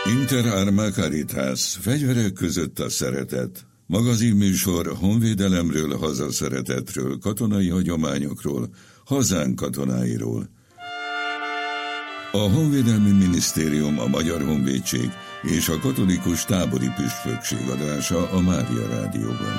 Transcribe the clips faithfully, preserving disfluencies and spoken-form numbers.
Inter Arma Caritas, fegyverek között a szeretet. Magazinműsor honvédelemről, hazaszeretetről, katonai hagyományokról, hazánk katonáiról. A Honvédelmi Minisztérium, a Magyar Honvédség és a Katolikus Tábori Püspökség adása a Mária Rádióban.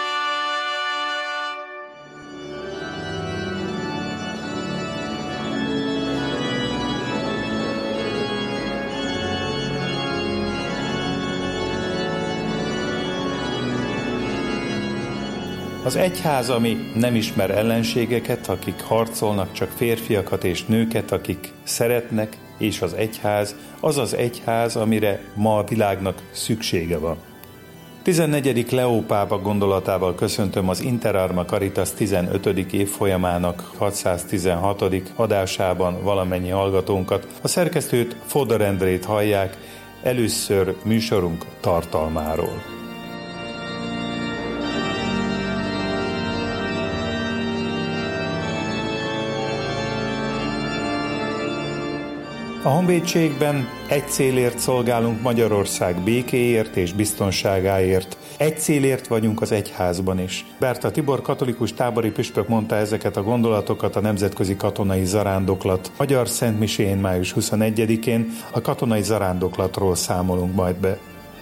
Az egyház, ami nem ismer ellenségeket, akik harcolnak, csak férfiakat és nőket, akik szeretnek, és az egyház, az az egyház, amire ma a világnak szüksége van. tizennegyedik Leó pápa gondolatával köszöntöm az Inter Arma Caritas tizenötödik évfolyamának hatszáztizenhatodik adásában valamennyi hallgatónkat. A szerkesztőt, Fodor Endrét hallják, először műsorunk tartalmáról. A honvédségben egy célért szolgálunk, Magyarország békéért és biztonságáért. Egy célért vagyunk az egyházban is. Berta Tibor katolikus tábori püspök mondta ezeket a gondolatokat a Nemzetközi Katonai Zarándoklat magyar szentmisén május huszonegyedikén. A katonai zarándoklatról számolunk majd be.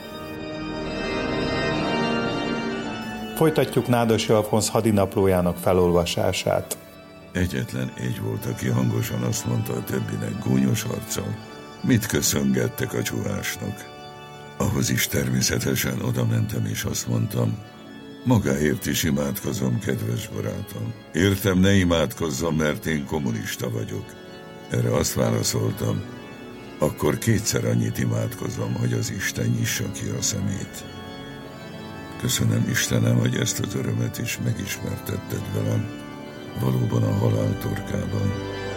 Folytatjuk Nádasi Alfonz hadinaplójának felolvasását. Egyetlen egy volt, aki hangosan azt mondta a többinek gúnyos arccal, mit köszöngettek a csúvásnak. Ahhoz is természetesen oda mentem és azt mondtam, magáért is imádkozom, kedves barátom. Értem, ne imádkozzam, mert én kommunista vagyok. Erre azt válaszoltam, akkor kétszer annyit imádkozom, hogy az Isten nyissa ki a szemét. Köszönöm, Istenem, hogy ezt az örömet is megismertetted velem, valóban a halál torkában.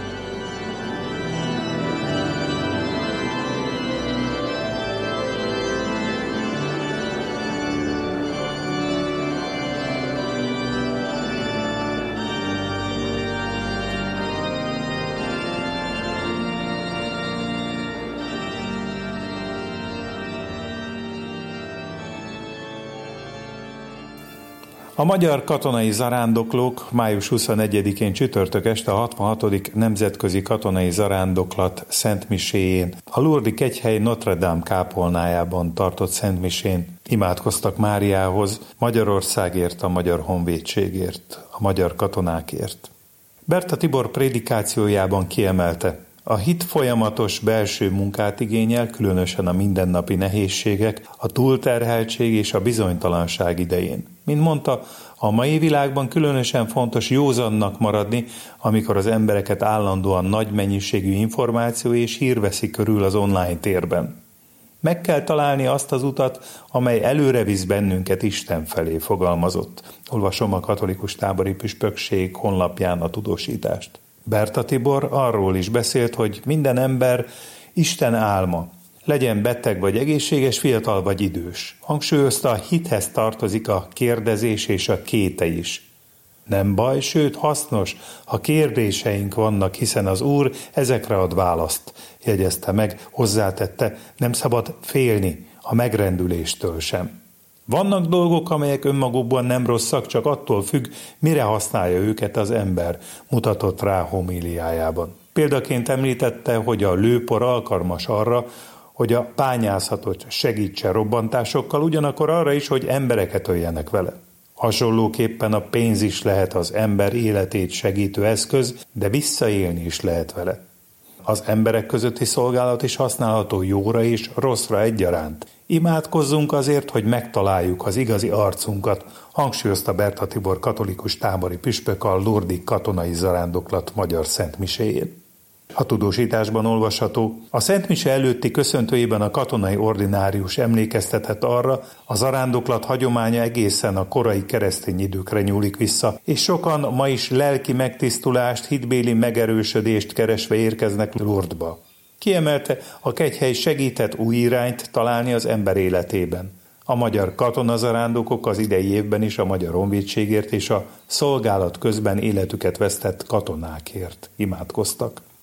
A magyar katonai zarándoklók május huszonegyedikén csütörtök este a hatvanhatodik Nemzetközi Katonai Zarándoklat szentmiséjén, a Lourdes kegyhely Notre Dame kápolnájában tartott szentmisén imádkoztak Máriához, Magyarországért, a magyar honvédségért, a magyar katonákért. Berta Tibor prédikációjában kiemelte, a hit folyamatos belső munkát igényel, különösen a mindennapi nehézségek, a túlterheltség és a bizonytalanság idején. Mint mondta, a mai világban különösen fontos józannak maradni, amikor az embereket állandóan nagy mennyiségű információ és hír veszi körül az online térben. Meg kell találni azt az utat, amely előre visz bennünket Isten felé, fogalmazott. Olvasom a Katolikus Tábori Püspökség honlapján a tudósítást. Berta Tibor arról is beszélt, hogy minden ember Isten álma, legyen beteg vagy egészséges, fiatal vagy idős. Hangsúlyozta, a hithez tartozik a kérdezés és a kéte is. Nem baj, sőt hasznos, ha kérdéseink vannak, hiszen az Úr ezekre ad választ, jegyezte meg, hozzátette, nem szabad félni a megrendüléstől sem. Vannak dolgok, amelyek önmagukban nem rosszak, csak attól függ, mire használja őket az ember, mutatott rá homíliájában. Példaként említette, hogy a lőpor alkalmas arra, hogy a bányászatot segítse robbantásokkal, ugyanakkor arra is, hogy embereket öljenek vele. Hasonlóképpen a pénz is lehet az ember életét segítő eszköz, de visszaélni is lehet vele. Az emberek közötti szolgálat is használható jóra és rosszra egyaránt. Imádkozzunk azért, hogy megtaláljuk az igazi arcunkat, hangsúlyozta Berta Tibor katolikus tábori püspök a Lourdes Katonai Zarándoklat magyar szentmiséjén. A tudósításban olvasható, a szentmise előtti köszöntőjében a katonai ordinárius emlékeztetett arra, a zarándoklat hagyománya egészen a korai keresztény időkre nyúlik vissza, és sokan ma is lelki megtisztulást, hitbéli megerősödést keresve érkeznek Lourdesba. Kiemelte, a kegyhely segített új irányt találni az ember életében. A magyar katonazarándokok az idei évben is a magyar honvédségért és a szolgálat közben életüket vesztett katonákért imádkoztak.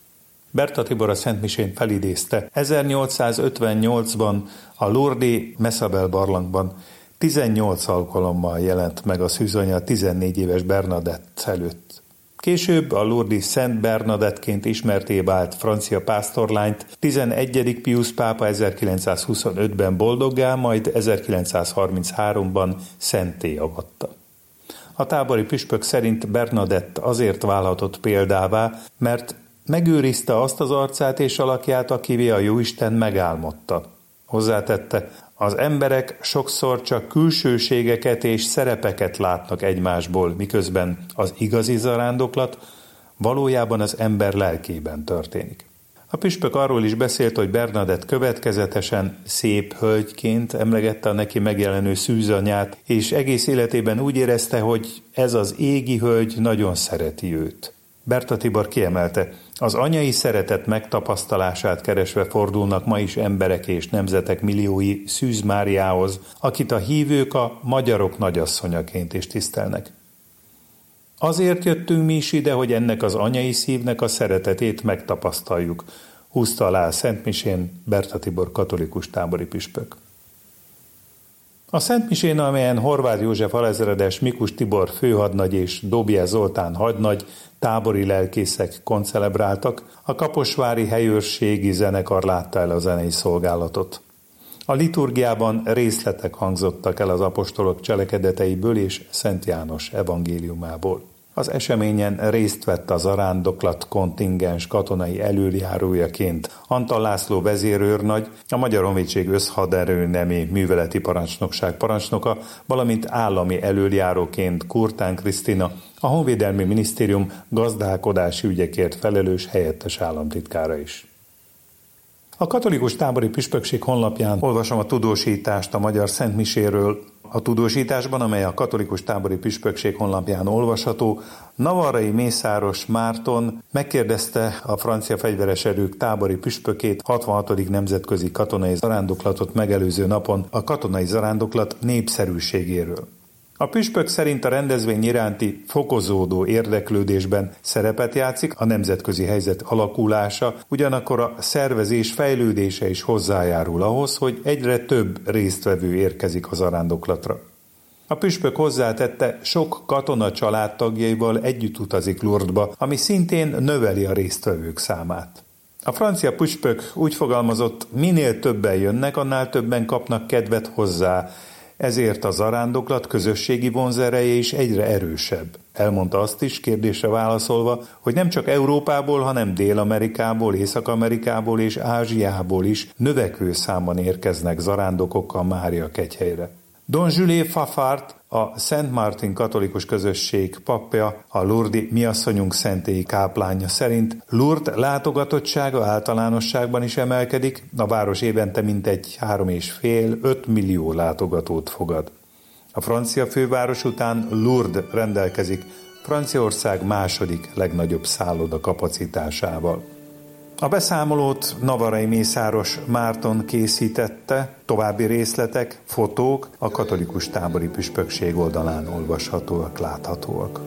Berta Tibor a szentmisén felidézte. ezernyolcszázötvennyolcban a Lourdes Messabel barlangban tizennyolc alkalommal jelent meg a szűzanya tizennégy éves Bernadett előtt. Később a Lourdes Szent Bernadettként ismertté vált francia pásztorlányt tizenegyedik Piusz pápa ezerkilencszázhuszonötben boldoggá, majd ezerkilencszázharmincháromban szentté avatta. A tábori püspök szerint Bernadett azért válhatott példává, mert megőrizte azt az arcát és alakját, akivé a Jóisten megálmodta. Hozzátette, az emberek sokszor csak külsőségeket és szerepeket látnak egymásból, miközben az igazi zarándoklat valójában az ember lelkében történik. A püspök arról is beszélt, hogy Bernadett következetesen szép hölgyként emlegette a neki megjelenő szűzanyát, és egész életében úgy érezte, hogy ez az égi hölgy nagyon szereti őt. Berta Tibor kiemelte, az anyai szeretet megtapasztalását keresve fordulnak ma is emberek és nemzetek milliói Szűz Máriához, akit a hívők a magyarok nagyasszonyaként is tisztelnek. Azért jöttünk mi is ide, hogy ennek az anyai szívnek a szeretetét megtapasztaljuk, húzta alá a szentmisén Berta Tibor katolikus tábori püspök. A szentmisén, amelyen Horváth József alezredes, Mikus Tibor főhadnagy és Dobje Zoltán hadnagy tábori lelkészek koncelebráltak, a kaposvári helyőrségi zenekar látta el a zenei szolgálatot. A liturgiában részletek hangzottak el az apostolok cselekedeteiből és Szent János evangéliumából. Az eseményen részt vett a zarándoklat kontingens katonai elöljárójaként Antal László vezérőrnagy, a Magyar Honvédség összhaderőnemi műveleti parancsnokság parancsnoka, valamint állami elöljáróként Kurtán Krisztina, a Honvédelmi Minisztérium gazdálkodási ügyekért felelős helyettes államtitkára is. A katolikus tábori püspökség honlapján olvasom a tudósítást a magyar szentmiséről. A tudósításban, amely a katolikus tábori püspökség honlapján olvasható, navarrai Mészáros Márton megkérdezte a francia fegyveres erők tábori püspökét hatvanhatodik nemzetközi katonai zarándoklatot megelőző napon a katonai zarándoklat népszerűségéről. A püspök szerint a rendezvény iránti fokozódó érdeklődésben szerepet játszik a nemzetközi helyzet alakulása, ugyanakkor a szervezés fejlődése is hozzájárul ahhoz, hogy egyre több résztvevő érkezik a zarándoklatra. A püspök hozzátette, sok katona családtagjaival együtt utazik Lourdesba, ami szintén növeli a résztvevők számát. A francia püspök úgy fogalmazott, minél többen jönnek, annál többen kapnak kedvet hozzá, ezért a zarándoklat közösségi vonzereje is egyre erősebb. Elmondta azt is, kérdésre válaszolva, hogy nem csak Európából, hanem Dél-Amerikából, Észak-Amerikából és Ázsiából is növekvő számban érkeznek zarándokokkal Mária kegyhelyre. Don Jules Fafard, a Szent Martin katolikus közösség papja, a Lourdes Mi Asszonyunk szentélyi káplánja szerint Lourdes látogatottsága általánosságban is emelkedik, a város évente mintegy három és fél öt millió látogatót fogad. A francia főváros után Lourdes rendelkezik Franciaország második legnagyobb szálloda kapacitásával. A beszámolót navarrai Mészáros Márton készítette, további részletek, fotók a katolikus tábori püspökség oldalán olvashatóak, láthatóak.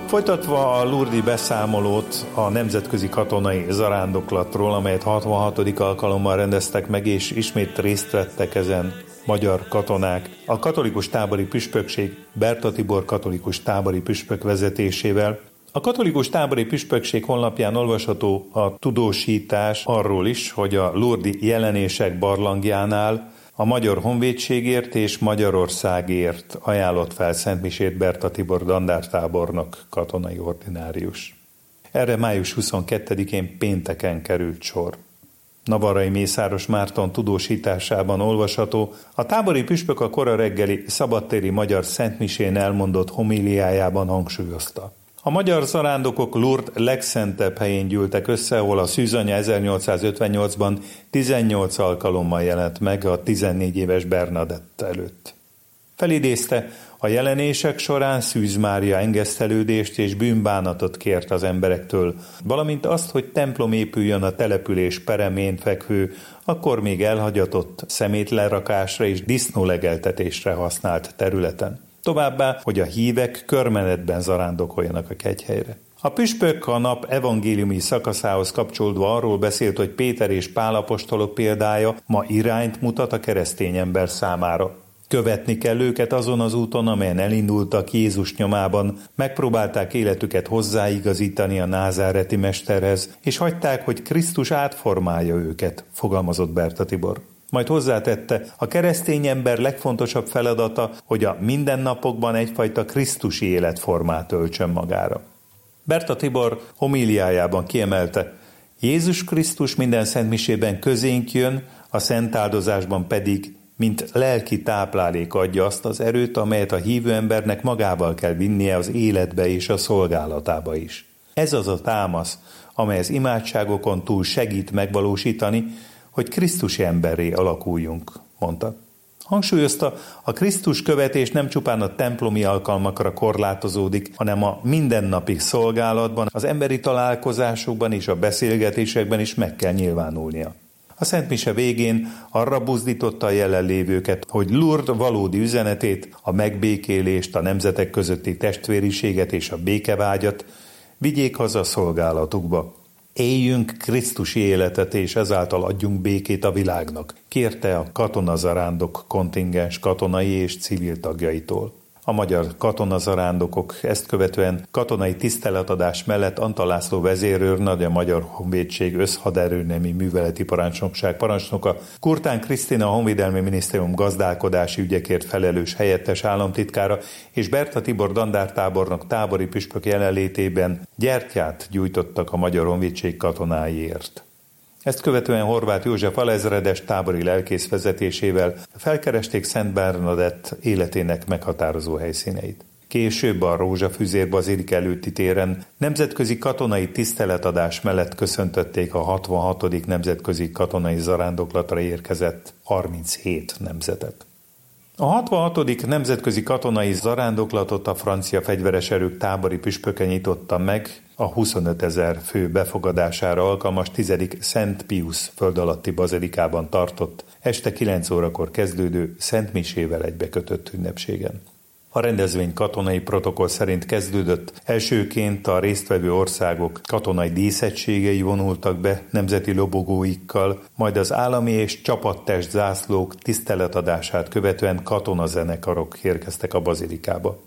Folytatva a lurdi beszámolót a nemzetközi katonai zarándoklatról, amelyet hatvanhatodik alkalommal rendeztek meg, és ismét részt vettek ezen magyar katonák, a katolikus tábori püspökség Berta Tibor katolikus tábori püspök vezetésével. A katolikus tábori püspökség honlapján olvasható a tudósítás arról is, hogy a lurdi jelenések barlangjánál a Magyar Honvédségért és Magyarországért ajánlott fel szentmisét Berta Tibor dandártábornok, katonai ordinárius. Erre május huszonkettedikén pénteken került sor. Navarrai Mészáros Márton tudósításában olvasható, a tábori püspök a kora reggeli szabadtéri magyar szentmisén elmondott homíliájában hangsúlyozta. A magyar zarándokok Lourdes legszentebb helyén gyűltek össze, ahol a szűzanya ezernyolcszázötvennyolcban tizennyolc alkalommal jelent meg a tizennégy éves Bernadette előtt. Felidézte, a jelenések során Szűz Mária engesztelődést és bűnbánatot kért az emberektől, valamint azt, hogy templom épüljön a település peremén fekvő, akkor még elhagyatott szemétlerakásra és disznólegeltetésre használt területen. Továbbá, hogy a hívek körmenetben zarándokoljanak a kegyhelyre. A püspök a nap evangéliumi szakaszához kapcsolódva arról beszélt, hogy Péter és Pál apostolok példája ma irányt mutat a keresztény ember számára. Követni kell őket azon az úton, amelyen elindultak Jézus nyomában, megpróbálták életüket hozzáigazítani a názáreti mesterhez, és hagyták, hogy Krisztus átformálja őket, fogalmazott Berta Tibor. Majd hozzátette, a keresztény ember legfontosabb feladata, hogy a mindennapokban egyfajta krisztusi életformát öltsön magára. Berta Tibor homíliájában kiemelte, Jézus Krisztus minden szentmisében közénk jön, a szentáldozásban pedig, mint lelki táplálék adja azt az erőt, amelyet a hívő embernek magával kell vinnie az életbe és a szolgálatába is. Ez az a támasz, amely az imádságokon túl segít megvalósítani, hogy Krisztusi emberré alakuljunk, mondta. Hangsúlyozta, a Krisztus követés nem csupán a templomi alkalmakra korlátozódik, hanem a mindennapi szolgálatban, az emberi találkozásokban és a beszélgetésekben is meg kell nyilvánulnia. A szentmise végén arra buzdította a jelenlévőket, hogy Lourdes valódi üzenetét, a megbékélést, a nemzetek közötti testvériséget és a békevágyat vigyék haza szolgálatukba. Éljünk krisztusi életet, és ezáltal adjunk békét a világnak, kérte a katonazarándok kontingens katonai és civil tagjaitól. A magyar katonazarándokok ezt követően katonai tiszteletadás mellett Antal László vezérőrnagy, a Magyar Honvédség összhaderőnemi műveleti parancsnokság parancsnoka, Kurtán Krisztina a Honvédelmi Minisztérium gazdálkodási ügyekért felelős helyettes államtitkára és Berta Tibor dandártábornok tábori püspök jelenlétében gyertyát gyújtottak a Magyar Honvédség katonáiért. Ezt követően Horváth József alezredes tábori lelkész vezetésével felkeresték Szent Bernadett életének meghatározó helyszíneit. Később a Rózsafüzér bazilika előtti téren nemzetközi katonai tiszteletadás mellett köszöntötték a hatvanhatodik nemzetközi katonai zarándoklatra érkezett harminchét nemzetet. A hatvanhatodik nemzetközi katonai zarándoklatot a francia fegyveres erők tábori püspöke nyitotta meg a huszonötezer fő befogadására alkalmas tizedik Szent Piusz földalatti bazilikában tartott, este kilenc órakor kezdődő szentmisével egybekötött ünnepségen. A rendezvény katonai protokoll szerint kezdődött, elsőként a résztvevő országok katonai díszegységei vonultak be nemzeti lobogóikkal, majd az állami és csapattest zászlók tiszteletadását követően katonazenekarok érkeztek a bazilikába.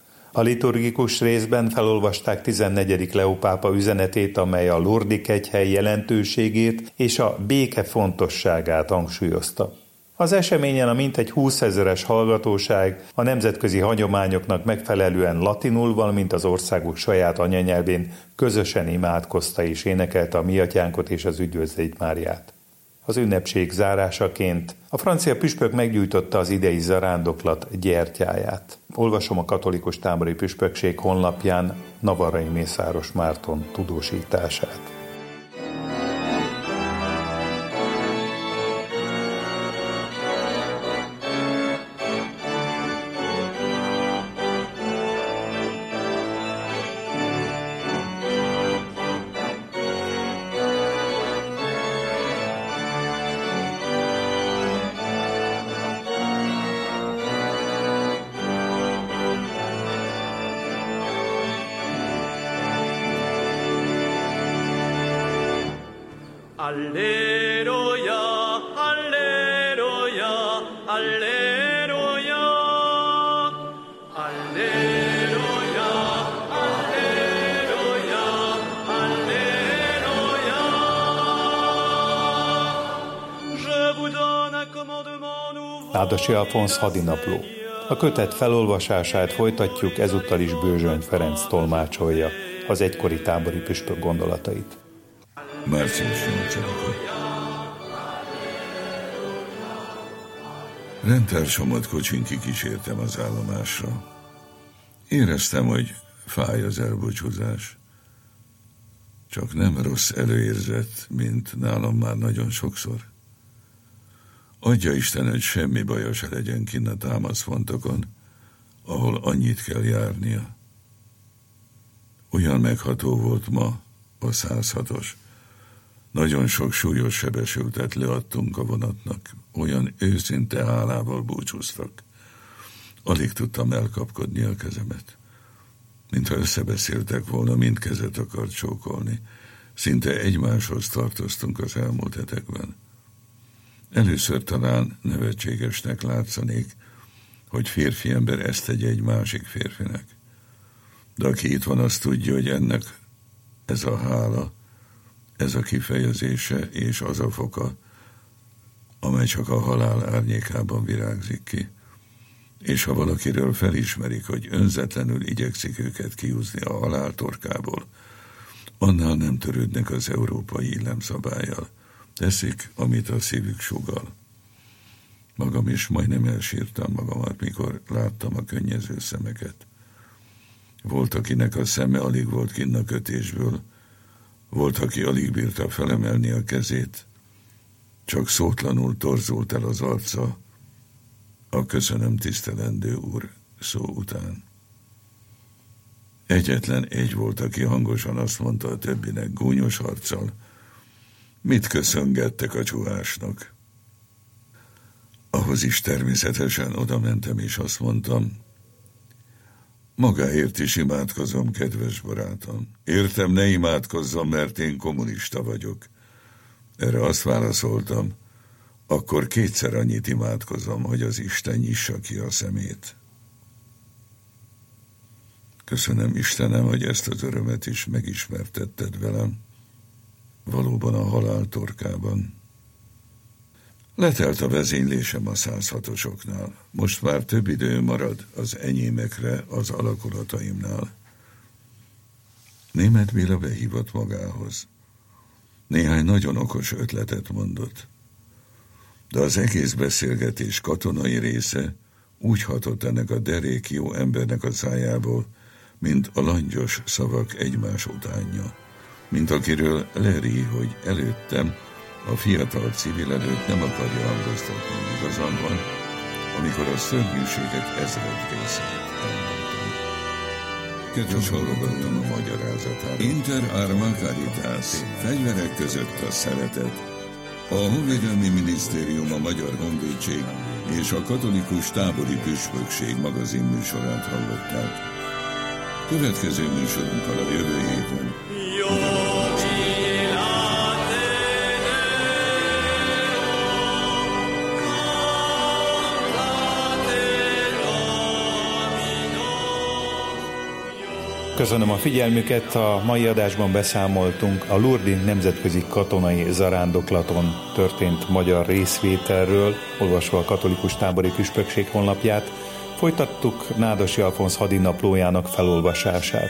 A liturgikus részben felolvasták tizennegyedik Leó pápa üzenetét, amely a lurdi kegyhely jelentőségét és a béke fontosságát hangsúlyozta. Az eseményen a mintegy húszezeres hallgatóság a nemzetközi hagyományoknak megfelelően latinul, valamint az országuk saját anyanyelvén közösen imádkozta és énekelte a Mi Atyánkot és az Üdvözlégy Máriát. Az ünnepség zárásaként a francia püspök meggyújtotta az idei zarándoklat gyertyáját. Olvasom a katolikus tábori püspökség honlapján Navarrai Mészáros Márton tudósítását. Alleluia, alleluia, alleluia, alleluia, alleluia, alleluia. Je vous donne un commandement nouveau. Nádasi Alfonz hadinapló. A kötet felolvasását folytatjuk, ezúttal is Bőzsöny Ferenc tolmácsolja az egykori tábori püspök gondolatait. március nyolcadika. Rendtársamat kocsin kikísértem az állomásra. Éreztem, hogy fáj az elbúcsúzás. Csak nem rossz előérzet, mint nálam már nagyon sokszor. Adja Isten, hogy semmi baja se legyen kinn a támaszfontokon, ahol annyit kell járnia. Olyan megható volt ma a száz hatos. Nagyon sok súlyos sebesültet leadtunk a vonatnak, olyan őszinte hálával búcsúztak. Alig tudtam elkapkodni a kezemet. Mintha összebeszéltek volna, mind kezet akart csókolni. Szinte egymáshoz tartoztunk az elmúlt hetekben. Először talán nevetségesnek látszanék, hogy férfi ember ezt tegye egy másik férfinek. De aki itt van, azt tudja, hogy ennek ez a hála, ez a kifejezése és az a foka, amely csak a halál árnyékában virágzik ki. És ha valakiről felismerik, hogy önzetlenül igyekszik őket kiúzni a halál torkából, annál nem törődnek az európai illemszabállyal. Teszik, amit a szívük sugall. Magam is majdnem elsírtam magamat, mikor láttam a könnyező szemeket. Volt, akinek a szeme alig volt kinn a kötésből, volt, aki alig bírta felemelni a kezét, csak szótlanul torzult el az arca a köszönöm tisztelendő úr szó után. Egyetlen egy volt, aki hangosan azt mondta a többinek gúnyos arccal, mit köszöngettek a csuhásnak. Ahhoz is természetesen oda mentem, és azt mondtam, magáért is imádkozom, kedves barátom. Értem, ne imádkozzam, mert én kommunista vagyok. Erre azt válaszoltam, akkor kétszer annyit imádkozom, hogy az Isten nyissa ki a szemét. Köszönöm, Istenem, hogy ezt az örömet is megismertetted velem. Valóban a halál torkában. Letelt a vezénylésem a száz hatosoknál. Most már több idő marad az enyémekre az alakulataimnál. Németh Béla behívott magához. Néhány nagyon okos ötletet mondott. De az egész beszélgetés katonai része úgy hatott ennek a derék jó embernek a szájából, mint a langyos szavak egymás utánja. Mint akiről leri, hogy előttem a fiatal civil előtt nem akarja hangoztatni, igazam van, amikor a szörnyűségek ezred részét elmondtam. Kedves hallgatom a magyarázatát. Inter arma caritas, fegyverek között a szeretet. A Honvédelmi Minisztérium, a Magyar Honvédség és a Katolikus Tábori Püspökség magazin műsorát hallották. Következő műsorunkkal a jövő héten. Köszönöm a figyelmüket, a mai adásban beszámoltunk a Lourdes nemzetközi katonai zarándoklaton történt magyar részvételről, olvasva a Katolikus Tábori Püspökség honlapját, folytattuk Nádasi Alfonz hadinaplójának felolvasását.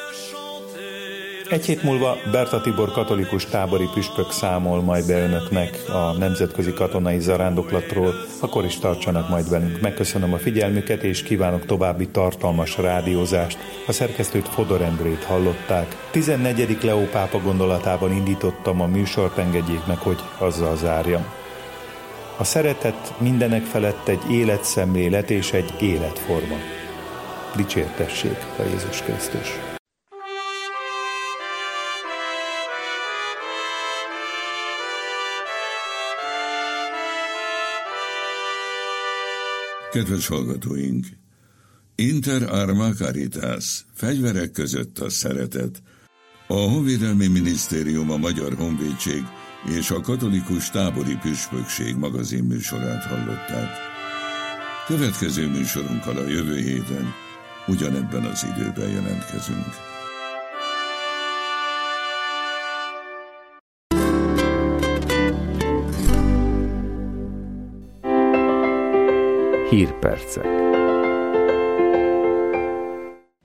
Egy hét múlva Berta Tibor katolikus tábori püspök számol majd be önöknek a nemzetközi katonai zarándoklatról, akkor is tartsanak majd velünk. Megköszönöm a figyelmüket, és kívánok további tartalmas rádiózást. A szerkesztőt Fodor Endrét hallották. tizennegyedik Leó pápa gondolatában indítottam a műsort, engedjék meg, hogy azzal zárjam. A szeretet mindenek felett egy életszemlélet és egy életforma. Dicsértessék a Jézus Krisztus! Kedves hallgatóink! Inter arma caritas, fegyverek között a szeretet. A Honvédelmi Minisztérium, a Magyar Honvédség és a katolikus tábori püspökség magazin műsorát hallották. Következő műsorunkkal a jövő héten ugyanebben az időben jelentkezünk. Hírpercek.